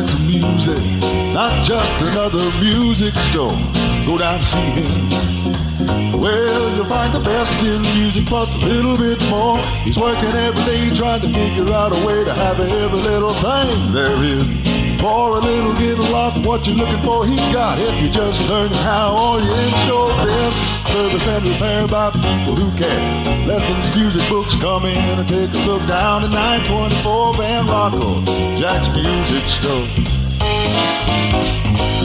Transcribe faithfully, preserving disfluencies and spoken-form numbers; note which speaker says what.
Speaker 1: Jack's Music, not just another music store. Go down and see him. Well, you'll find the best in music plus a little bit more. He's working every day trying to figure out a way to have every little thing there is. For a little, get a lot, what you're looking for, he's got. If you just learn how, or you in show best. Service and repair by people who care. Lessons, music, books, come in and take a look down at nine twenty-four Van Rocco, Jack's Music Store.